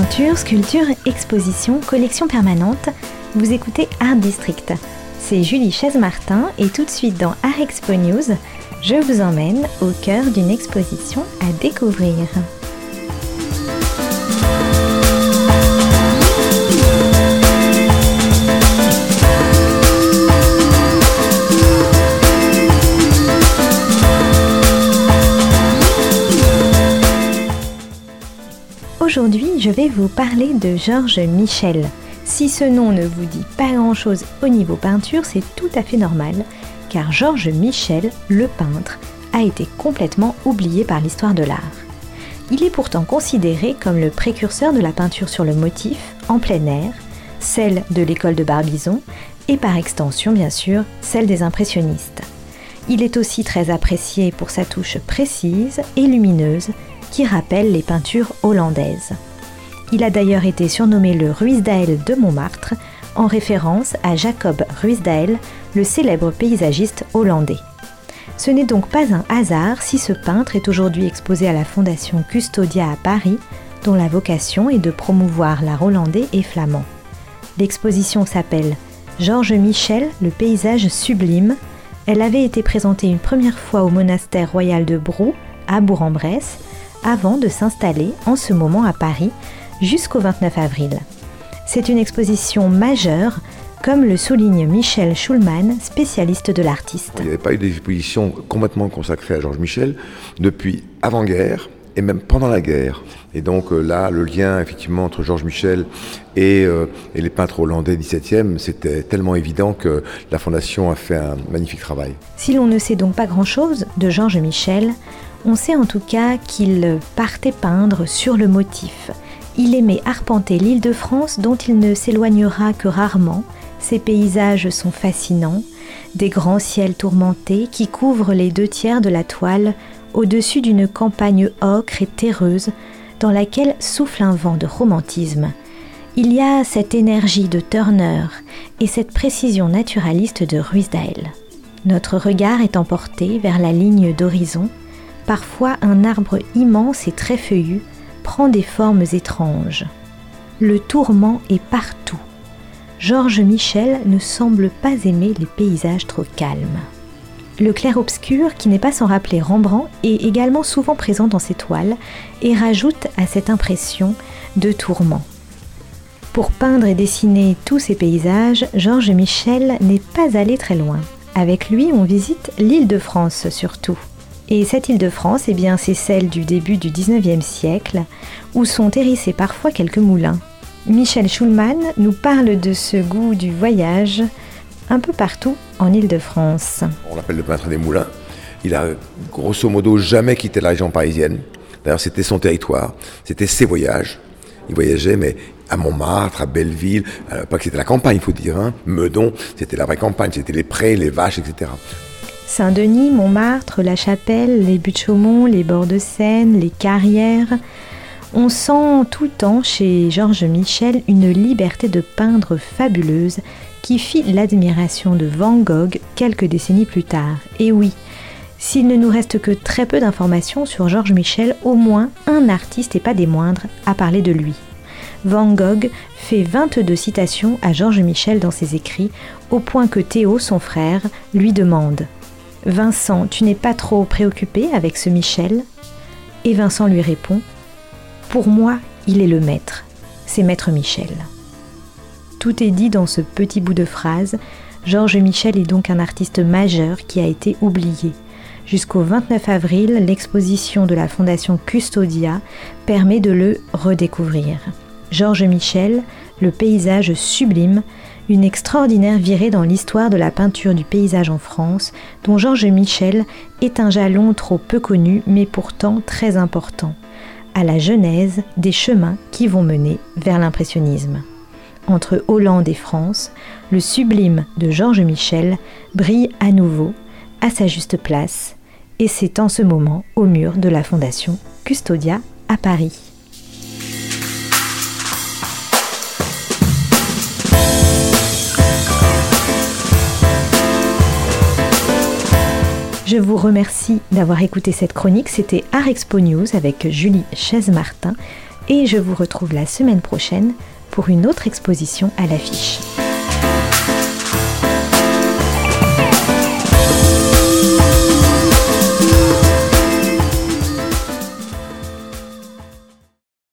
Peinture, sculpture, exposition, collection permanente, vous écoutez Art District. C'est Julie Chaise-Martin et tout de suite dans Art Expo News, je vous emmène au cœur d'une exposition à découvrir. Aujourd'hui, je vais vous parler de Georges Michel. Si ce nom ne vous dit pas grand-chose au niveau peinture, c'est tout à fait normal, car Georges Michel, le peintre, a été complètement oublié par l'histoire de l'art. Il est pourtant considéré comme le précurseur de la peinture sur le motif, en plein air, celle de l'école de Barbizon, et par extension, bien sûr, celle des impressionnistes. Il est aussi très apprécié pour sa touche précise et lumineuse, qui rappelle les peintures hollandaises. Il a d'ailleurs été surnommé le Ruysdael de Montmartre, en référence à Jacob Ruysdael, le célèbre paysagiste hollandais. Ce n'est donc pas un hasard si ce peintre est aujourd'hui exposé à la Fondation Custodia à Paris, dont la vocation est de promouvoir l'art hollandais et flamand. L'exposition s'appelle « Georges Michel, le paysage sublime ». Elle avait été présentée une première fois au monastère royal de Brou, à Bourg-en-Bresse, avant de s'installer en ce moment à Paris jusqu'au 29 avril. C'est une exposition majeure, comme le souligne Michel Schulman, spécialiste de l'artiste. Il n'y avait pas eu d'exposition complètement consacrée à Georges Michel depuis avant-guerre et même pendant la guerre. Et donc là, le lien effectivement entre Georges Michel et les peintres hollandais du XVIIe, c'était tellement évident que la Fondation a fait un magnifique travail. Si l'on ne sait donc pas grand-chose de Georges Michel, on sait en tout cas qu'il partait peindre sur le motif. Il aimait arpenter l'Île-de-France dont il ne s'éloignera que rarement. Ses paysages sont fascinants, des grands ciels tourmentés qui couvrent les 2/3 de la toile au-dessus d'une campagne ocre et terreuse dans laquelle souffle un vent de romantisme. Il y a cette énergie de Turner et cette précision naturaliste de Ruysdael. Notre regard est emporté vers la ligne d'horizon. Parfois, un arbre immense et très feuillu prend des formes étranges. Le tourment est partout. Georges Michel ne semble pas aimer les paysages trop calmes. Le clair-obscur, qui n'est pas sans rappeler Rembrandt, est également souvent présent dans ses toiles et rajoute à cette impression de tourment. Pour peindre et dessiner tous ces paysages, Georges Michel n'est pas allé très loin. Avec lui, on visite l'Île-de-France surtout. Et cette Île-de-France, c'est celle du début du XIXe siècle, où sont hérissés parfois quelques moulins. Michel Schulman nous parle de ce goût du voyage un peu partout en Île-de-France. On l'appelle le peintre des moulins. Il a grosso modo jamais quitté la région parisienne. D'ailleurs, c'était son territoire, c'était ses voyages. Il voyageait, mais à Montmartre, à Belleville, pas que c'était la campagne, il faut dire, Meudon, c'était la vraie campagne, c'était les prés, les vaches, etc. Saint-Denis, Montmartre, La Chapelle, les Buttes-Chaumont, les bords de Seine, les carrières. On sent tout le temps chez Georges Michel une liberté de peindre fabuleuse qui fit l'admiration de Van Gogh quelques décennies plus tard. Et oui, s'il ne nous reste que très peu d'informations sur Georges Michel, au moins un artiste et pas des moindres a parlé de lui. Van Gogh fait 22 citations à Georges Michel dans ses écrits, au point que Théo, son frère, lui demande « Vincent, tu n'es pas trop préoccupé avec ce Michel ?» Et Vincent lui répond « Pour moi, il est le maître, c'est Maître Michel. » Tout est dit dans ce petit bout de phrase. Georges Michel est donc un artiste majeur qui a été oublié. Jusqu'au 29 avril, l'exposition de la Fondation Custodia permet de le redécouvrir. Georges Michel, le paysage sublime, une extraordinaire virée dans l'histoire de la peinture du paysage en France, dont Georges Michel est un jalon trop peu connu, mais pourtant très important, à la genèse des chemins qui vont mener vers l'impressionnisme. Entre Hollande et France, le sublime de Georges Michel brille à nouveau, à sa juste place, et c'est en ce moment au mur de la Fondation Custodia à Paris. Je vous remercie d'avoir écouté cette chronique. C'était Art Expo News avec Julie Chaise-Martin. et je vous retrouve la semaine prochaine pour une autre exposition à l'affiche.